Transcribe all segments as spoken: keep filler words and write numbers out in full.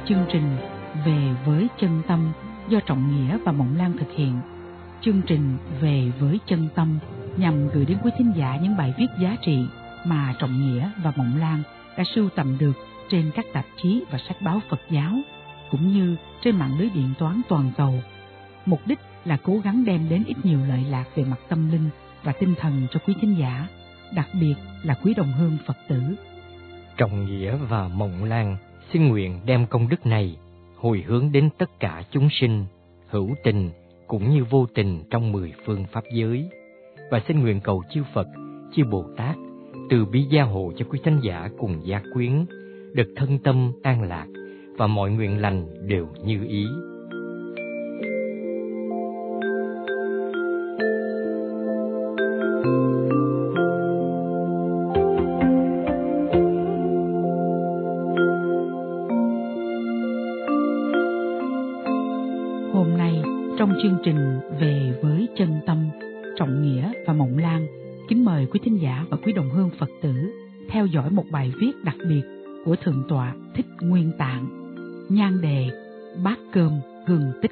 chương trình Về với chân tâm do Trọng Nghĩa và Mộng Lan thực hiện. Chương trình Về với chân tâm nhằm gửi đến quý thính giả những bài viết giá trị mà Trọng Nghĩa và Mộng Lan đã sưu tầm được trên các tạp chí và sách báo Phật giáo, cũng như trên mạng lưới điện toán toàn cầu. Mục đích là cố gắng đem đến ít nhiều lợi lạc về mặt tâm linh và tinh thần cho quý thính giả, đặc biệt là quý đồng hương Phật tử. Trọng Nghĩa và Mộng Lan xin nguyện đem công đức này hồi hướng đến tất cả chúng sinh, hữu tình cũng như vô tình trong mười phương pháp giới, và xin nguyện cầu chư Phật, chư Bồ Tát từ bi gia hộ cho quý thính giả cùng gia quyến được thân tâm an lạc và mọi nguyện lành đều như ý. Hôm nay, trong chương trình Về với chân tâm, Trọng Nghĩa và Mộng Lan kính mời quý thính giả và quý đồng hương Phật tử theo dõi một bài viết đặc biệt của Thượng tọa Thích Nguyên Tạng, nhan đề Bát cơm hương tích.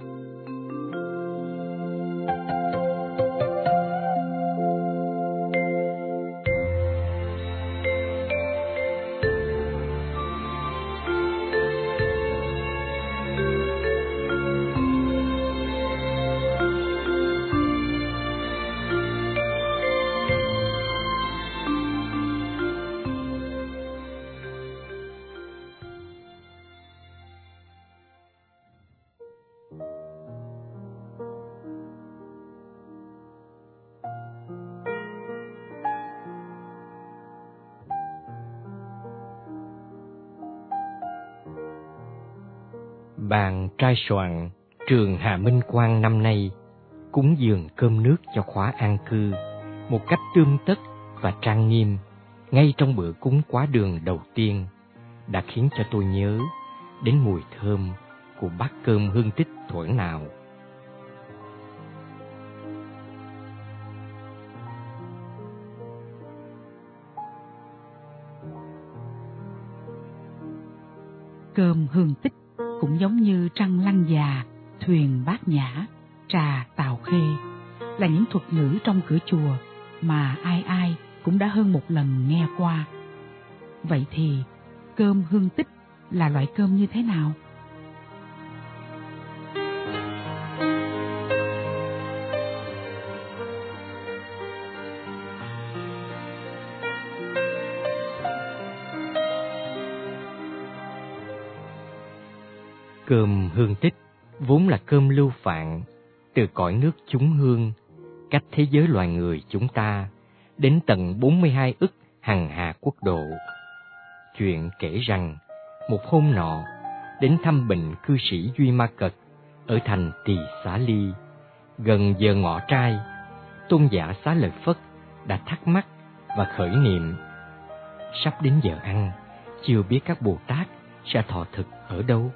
Bàn trai soạn trường Hà Minh Quang năm nay cúng dường cơm nước cho khóa an cư một cách tươm tất và trang nghiêm ngay trong bữa cúng quá đường đầu tiên đã khiến cho tôi nhớ đến mùi thơm của bát cơm hương tích thuở nào. Cơm hương tích cũng giống như trăng lăng già, thuyền bát nhã, trà tàu khê, là những thuật ngữ trong cửa chùa mà ai ai cũng đã hơn một lần nghe qua. Vậy thì cơm hương tích là loại cơm như thế nào? Cơm hương tích vốn là cơm lưu phạn từ cõi nước chúng hương, cách thế giới loài người chúng ta đến tận bốn mươi hai ức hằng hà quốc độ. Chuyện kể rằng một hôm nọ đến thăm bệnh cư sĩ Duy Ma Cật ở thành Tỳ Xá Ly, gần giờ ngọ trai, tôn giả Xá Lợi Phất đã thắc mắc và khởi niệm: sắp đến giờ ăn, chưa biết các Bồ Tát sẽ thọ thực ở đâu.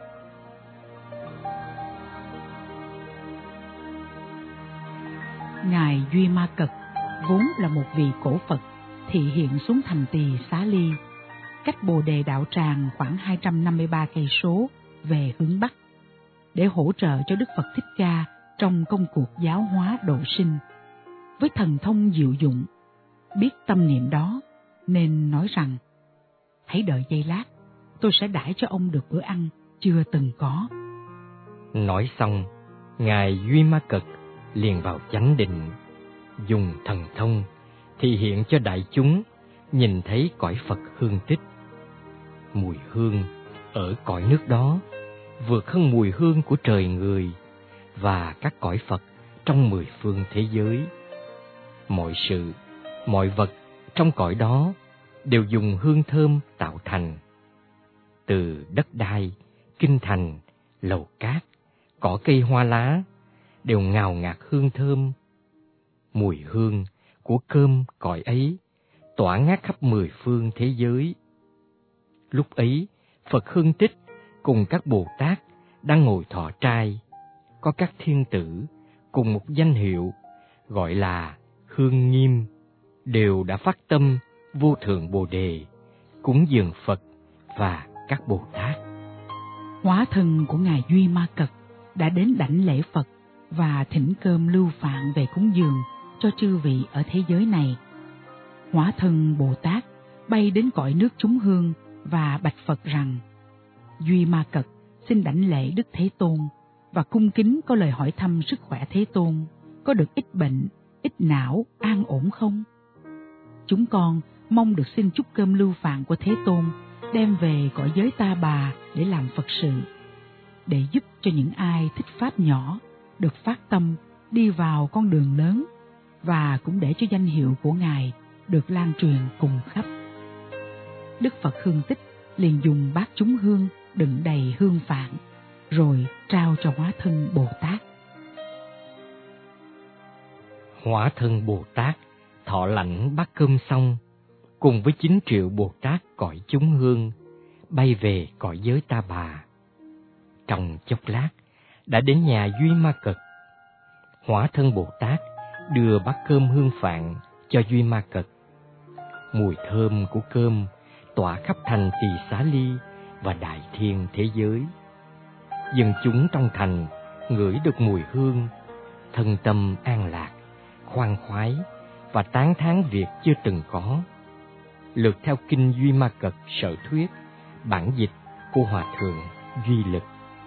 Ngài Duy Ma Cật vốn là một vị cổ Phật thị hiện xuống thành Tỳ Xá Ly, cách Bồ Đề Đạo Tràng khoảng hai trăm năm mươi ba cây số về hướng Bắc, để hỗ trợ cho Đức Phật Thích Ca trong công cuộc giáo hóa độ sinh. Với thần thông diệu dụng, biết tâm niệm đó nên nói rằng: hãy đợi giây lát, tôi sẽ đãi cho ông được bữa ăn chưa từng có. Nói xong, Ngài Duy Ma Cật liền vào chánh định, dùng thần thông thị hiện cho đại chúng nhìn thấy cõi Phật hương tích. Mùi hương ở cõi nước đó vượt hơn mùi hương của trời người và các cõi Phật trong mười phương thế giới. Mọi sự, mọi vật trong cõi đó đều dùng hương thơm tạo thành. Từ đất đai, kinh thành, lầu cát, cỏ cây hoa lá đều ngào ngạt hương thơm. Mùi hương của cơm cõi ấy tỏa ngát khắp mười phương thế giới. Lúc ấy, Phật hương tích cùng các Bồ Tát đang ngồi thọ trai, có các thiên tử cùng một danh hiệu gọi là Hương Nghiêm, đều đã phát tâm vô thượng Bồ Đề cúng dường Phật và các Bồ Tát. Hóa thân của Ngài Duy Ma Cật đã đến đảnh lễ Phật và thỉnh cơm lưu phạn về cúng dường cho chư vị ở thế giới này. Hóa thân Bồ Tát bay đến cõi nước chúng hương và bạch Phật rằng: Duy Ma Cật xin đảnh lễ Đức Thế Tôn và cung kính có lời hỏi thăm sức khỏe Thế Tôn, có được ít bệnh, ít não, an ổn không? Chúng con mong được xin chút cơm lưu phạn của Thế Tôn đem về cõi giới Ta Bà để làm Phật sự, để giúp cho những ai thích pháp nhỏ được phát tâm đi vào con đường lớn, và cũng để cho danh hiệu của Ngài được lan truyền cùng khắp. Đức Phật Hương Tích liền dùng bát chúng hương đựng đầy hương phạn, rồi trao cho hóa thân Bồ Tát. Hóa thân Bồ Tát thọ lãnh bát cơm xong, cùng với chín triệu Bồ Tát cõi chúng hương bay về cõi giới Ta Bà. Trong chốc lát đã đến nhà Duy Ma Cật. Hóa thân Bồ Tát đưa bát cơm hương phạn cho Duy Ma Cật. Mùi thơm của cơm tỏa khắp thành Tỳ Xá Ly và đại thiên thế giới. Dân chúng trong thành ngửi được mùi hương, thân tâm an lạc, khoan khoái và tán thán việc chưa từng có. Lượt theo kinh Duy Ma Cật Sở Thuyết, bản dịch của Hòa thượng Duy Lực.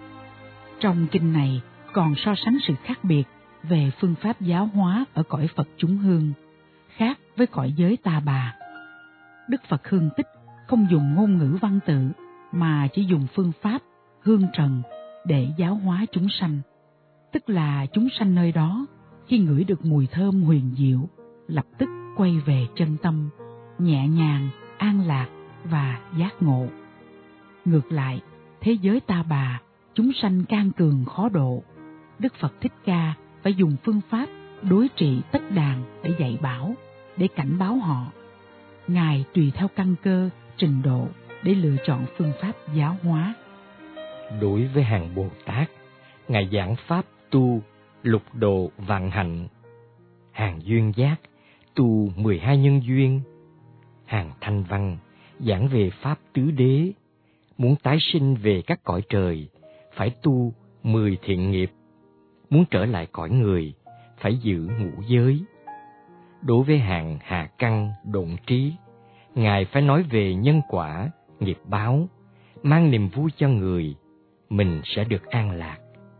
Trong kinh này còn so sánh sự khác biệt về phương pháp giáo hóa ở cõi Phật chúng hương, khác với cõi giới Ta Bà. Đức Phật Hương Tích không dùng ngôn ngữ văn tự, mà chỉ dùng phương pháp hương trần để giáo hóa chúng sanh. Tức là chúng sanh nơi đó khi ngửi được mùi thơm huyền diệu, lập tức quay về chân tâm, nhẹ nhàng, an lạc và giác ngộ. Ngược lại, thế giới Ta Bà, chúng sanh can cường khó độ. Đức Phật Thích Ca phải dùng phương pháp đối trị tất đàn để dạy bảo, để cảnh báo họ. Ngài tùy theo căn cơ, trình độ để lựa chọn phương pháp giáo hóa. Đối với hàng Bồ Tát, Ngài giảng pháp tu lục độ vạn hạnh. Hàng Duyên Giác tu mười hai nhân duyên. Hàng Thanh Văn giảng về pháp tứ đế. Muốn tái sinh về các cõi trời, phải tu mười thiện nghiệp. Muốn trở lại cõi người, phải giữ ngũ giới. Đối với hàng Hà Căn Độn Trí, Ngài phải nói về nhân quả, nghiệp báo, mang niềm vui cho người, mình sẽ được an lạc.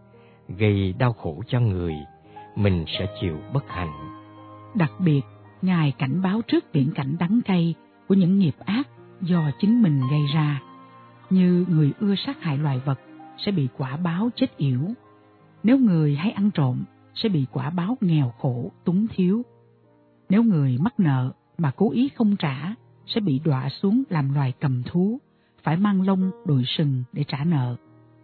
Gây đau khổ cho người, mình sẽ chịu bất hạnh. Đặc biệt, Ngài cảnh báo trước viễn cảnh đắng cay của những nghiệp ác do chính mình gây ra, như người ưa sát hại loài vật sẽ bị quả báo chết yểu. Nếu người hay ăn trộm sẽ bị quả báo nghèo khổ, túng thiếu. Nếu người mắc nợ mà cố ý không trả sẽ bị đọa xuống làm loài cầm thú, phải mang lông đội sừng để trả nợ.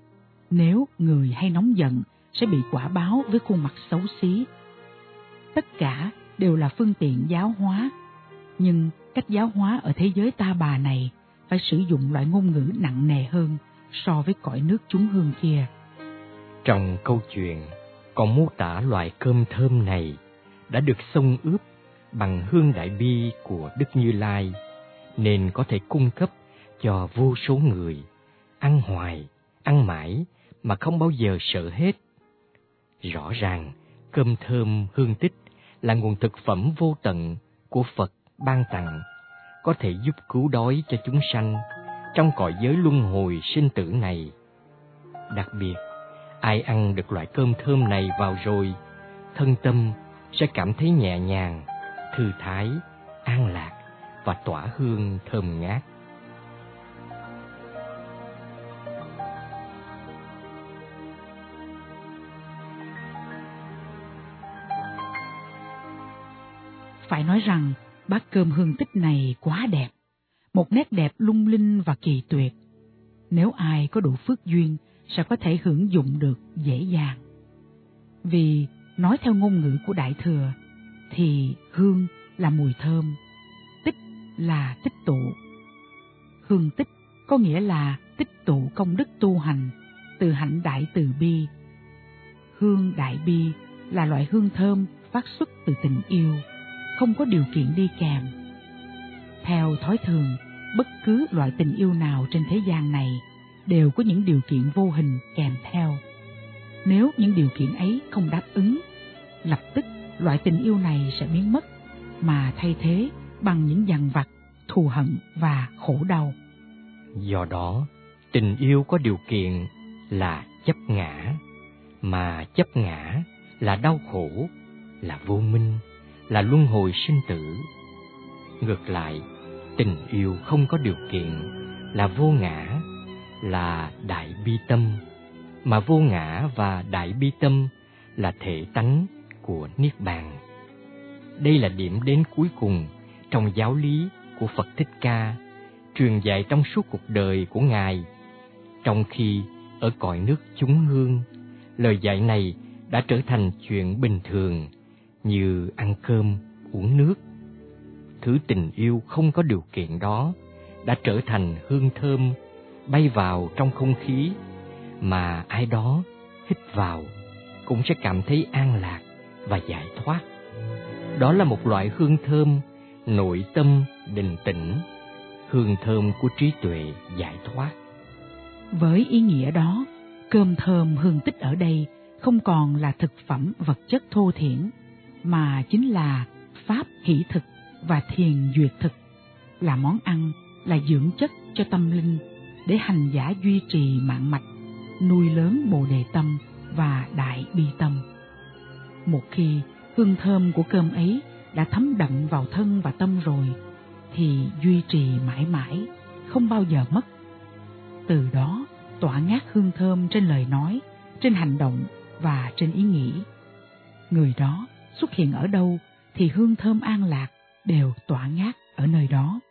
Nếu người hay nóng giận sẽ bị quả báo với khuôn mặt xấu xí. Tất cả đều là phương tiện giáo hóa, nhưng cách giáo hóa ở thế giới Ta Bà này phải sử dụng loại ngôn ngữ nặng nề hơn so với cõi nước chúng hương kia. Trong câu chuyện còn mô tả loại cơm thơm này đã được xông ướp bằng hương đại bi của Đức Như Lai, nên có thể cung cấp cho vô số người, ăn hoài, ăn mãi mà không bao giờ sợ hết. Rõ ràng, cơm thơm hương tích là nguồn thực phẩm vô tận của Phật ban tặng, có thể giúp cứu đói cho chúng sanh trong cõi giới luân hồi sinh tử này. Đặc biệt, ai ăn được loại cơm thơm này vào rồi, thân tâm sẽ cảm thấy nhẹ nhàng, thư thái, an lạc và tỏa hương thơm ngát. Phải nói rằng bát cơm hương tích này quá đẹp, một nét đẹp lung linh và kỳ tuyệt. Nếu ai có đủ phước duyên sẽ có thể hưởng dụng được dễ dàng. Vì nói theo ngôn ngữ của Đại Thừa thì hương là mùi thơm, tích là tích tụ. Hương tích có nghĩa là tích tụ công đức tu hành từ hạnh đại từ bi. Hương đại bi là loại hương thơm phát xuất từ tình yêu, không có điều kiện đi kèm. Theo thói thường, bất cứ loại tình yêu nào trên thế gian này đều có những điều kiện vô hình kèm theo. Nếu những điều kiện ấy không đáp ứng, lập tức loại tình yêu này sẽ biến mất, mà thay thế bằng những dằn vặt, thù hận và khổ đau. Do đó, tình yêu có điều kiện là chấp ngã, mà chấp ngã là đau khổ, là vô minh, là luân hồi sinh tử. Ngược lại, tình yêu không có điều kiện là vô ngã, là đại bi tâm, mà vô ngã và đại bi tâm là thể tánh của Niết Bàn. Đây là điểm đến cuối cùng trong giáo lý của Phật Thích Ca, truyền dạy trong suốt cuộc đời của Ngài. Trong khi ở cõi nước chúng hương, lời dạy này đã trở thành chuyện bình thường như ăn cơm, uống nước. Thứ tình yêu không có điều kiện đó đã trở thành hương thơm bay vào trong không khí, mà ai đó hít vào cũng sẽ cảm thấy an lạc và giải thoát. Đó là một loại hương thơm nội tâm định tĩnh, hương thơm của trí tuệ giải thoát. Với ý nghĩa đó, cơm thơm hương tích ở đây không còn là thực phẩm vật chất thô thiển, mà chính là pháp hỷ thực và thiền duyệt thực, là món ăn, là dưỡng chất cho tâm linh, để hành giả duy trì mạng mạch, nuôi lớn bồ đề tâm và đại bi tâm. Một khi hương thơm của cơm ấy đã thấm đậm vào thân và tâm rồi, thì duy trì mãi mãi, không bao giờ mất. Từ đó tỏa ngát hương thơm trên lời nói, trên hành động và trên ý nghĩ. Người đó xuất hiện ở đâu thì hương thơm an lạc đều tỏa ngát ở nơi đó.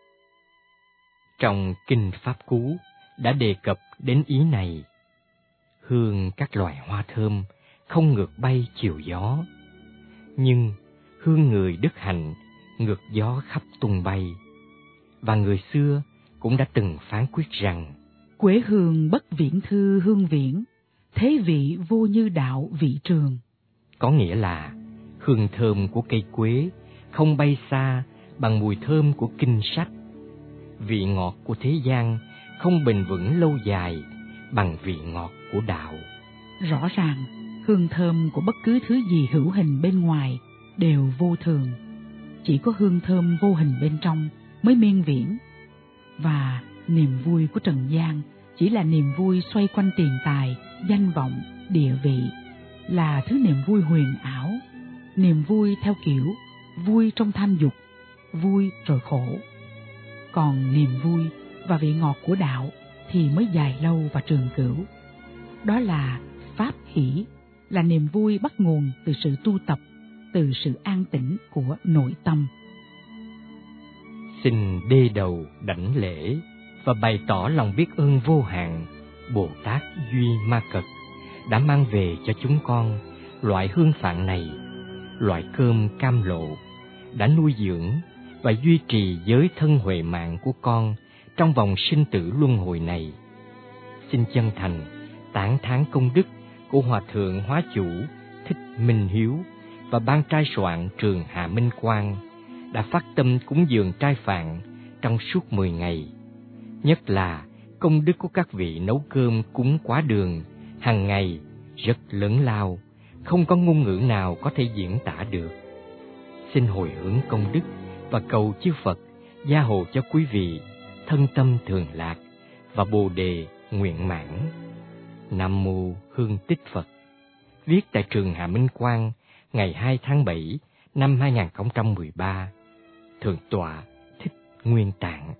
Trong Kinh Pháp Cú đã đề cập đến ý này. Hương các loài hoa thơm không ngược bay chiều gió, nhưng hương người đức hạnh ngược gió khắp tung bay. Và người xưa cũng đã từng phán quyết rằng: quế hương bất viễn thư hương viễn, thế vị vô như đạo vị trường. Có nghĩa là hương thơm của cây quế không bay xa bằng mùi thơm của kinh sách. Vị ngọt của thế gian không bền vững lâu dài bằng vị ngọt của đạo. Rõ ràng, hương thơm của bất cứ thứ gì hữu hình bên ngoài đều vô thường. Chỉ có hương thơm vô hình bên trong mới miên viễn. Và niềm vui của trần gian chỉ là niềm vui xoay quanh tiền tài, danh vọng, địa vị, là thứ niềm vui huyền ảo, niềm vui theo kiểu vui trong tham dục, vui rồi khổ. Còn niềm vui và vị ngọt của đạo thì mới dài lâu và trường cửu. Đó là pháp hỷ, là niềm vui bắt nguồn từ sự tu tập, từ sự an tĩnh của nội tâm. Xin đê đầu đảnh lễ và bày tỏ lòng biết ơn vô hạn Bồ Tát Duy Ma Cật đã mang về cho chúng con loại hương phạn này, loại cơm cam lộ, đã nuôi dưỡng và duy trì giới thân huệ mạng của con trong vòng sinh tử luân hồi này. Xin chân thành tán thán công đức của Hòa Thượng Hóa Chủ Thích Minh Hiếu và ban trai soạn trường Hạ Minh Quang đã phát tâm cúng dường trai phạn trong suốt mười ngày. Nhất là công đức của các vị nấu cơm cúng quá đường hàng ngày rất lớn lao, không có ngôn ngữ nào có thể diễn tả được. Xin hồi hướng công đức và cầu chư Phật gia hộ cho quý vị thân tâm thường lạc và bồ đề nguyện mãn. Nam mô Hương Tích Phật. Viết tại trường Hạ Minh Quang ngày hai tháng bảy năm hai nghìn không trăm mười ba. Thượng tọa Thích Nguyên Tạng.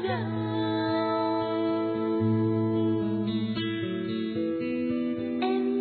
Em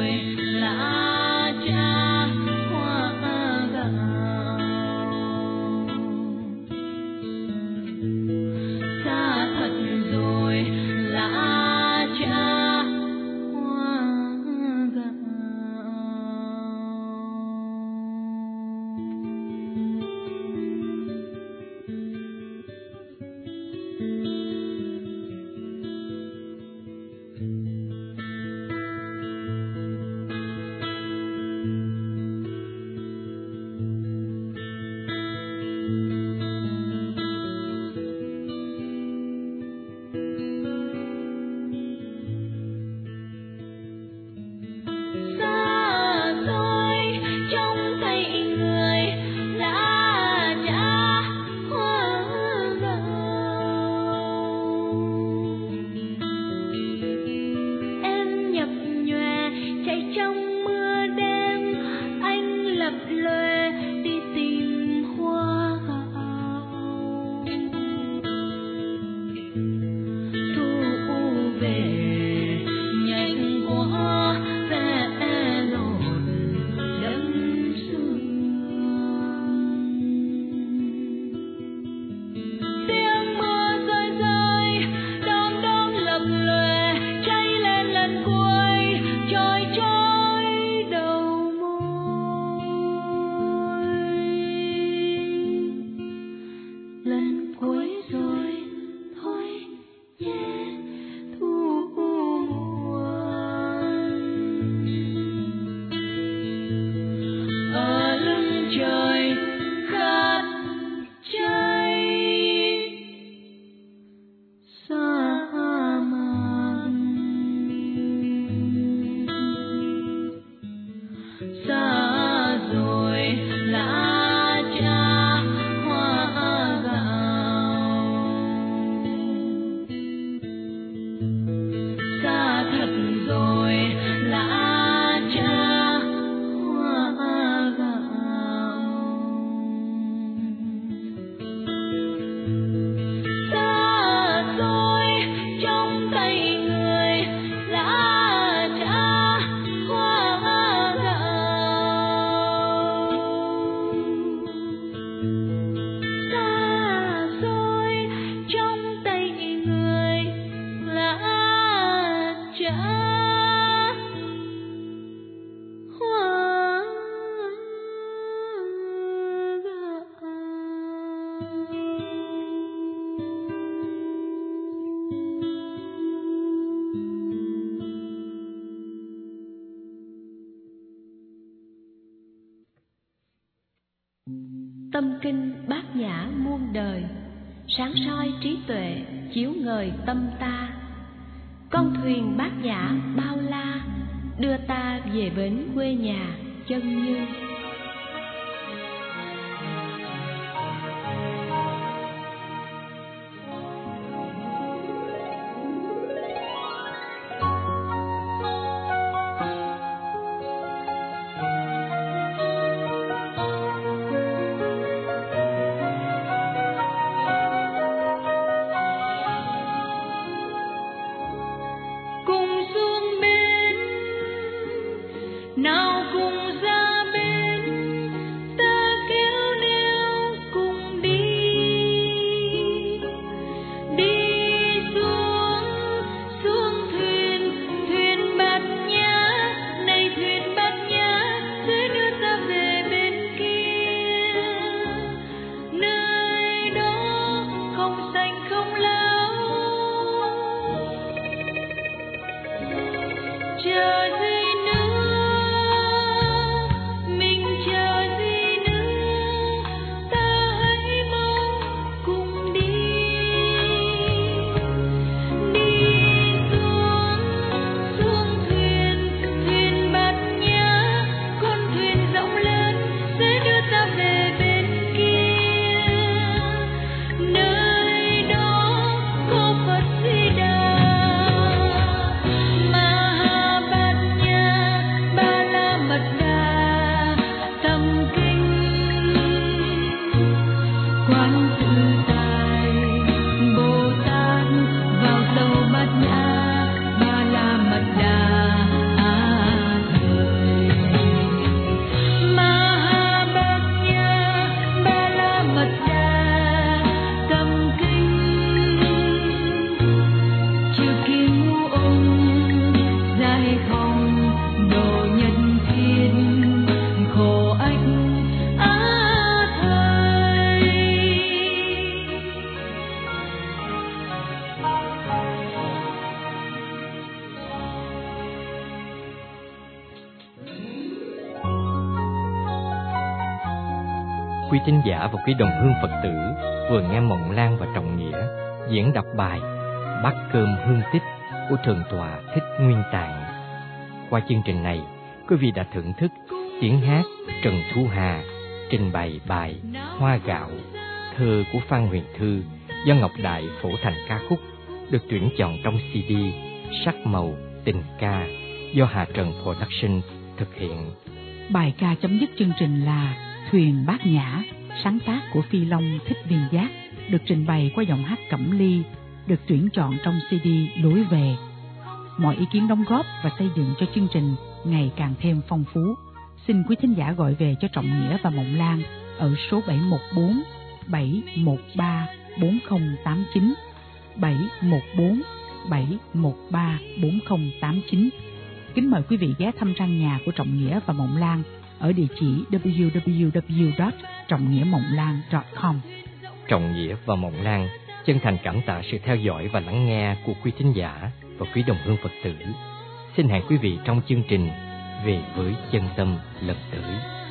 Tâm kinh bát nhã muôn đời, sáng soi trí tuệ chiếu ngời tâm ta. Con thuyền bát nhã bao la, đưa ta về bến quê nhà chân như. Bát quý tín giả và quý đồng hương Phật tử vừa nghe Mộng Lan và Trọng Nghĩa diễn đọc bài Bát Cơm Hương Tích của Thượng tọa Thích Nguyên Tạng. Qua chương trình này, quý vị đã thưởng thức tiếng hát Trần Thu Hà trình bày bài Hoa Gạo, thơ của Phan Huyền Thư do Ngọc Đại phổ thành ca khúc, được tuyển chọn trong xê đê Sắc Màu Tình Ca do Hà Trần Productions thực hiện. Bài ca chấm dứt chương trình là Thuyền Bát Nhã, sáng tác của Phi Long Thích Viên Giác, được trình bày qua giọng hát Cẩm Ly, được tuyển chọn trong xê đê Lối Về. Mọi ý kiến đóng góp và xây dựng cho chương trình ngày càng thêm phong phú, xin quý thính giả gọi về cho Trọng Nghĩa và Mộng Lan ở số bảy một bốn bảy một ba bốn không tám chín, bảy một bốn bảy một ba bốn không tám chín. Kính mời quý vị ghé thăm trang nhà của Trọng Nghĩa và Mộng Lan ở địa chỉ w w w chấm trọng nghĩa mộng lan chấm com. Trọng Nghĩa và Mộng Lan chân thành cảm tạ sự theo dõi và lắng nghe của quý thính giả và quý đồng hương Phật tử. Xin hẹn quý vị trong chương trình Về với Chân Tâm lần tới.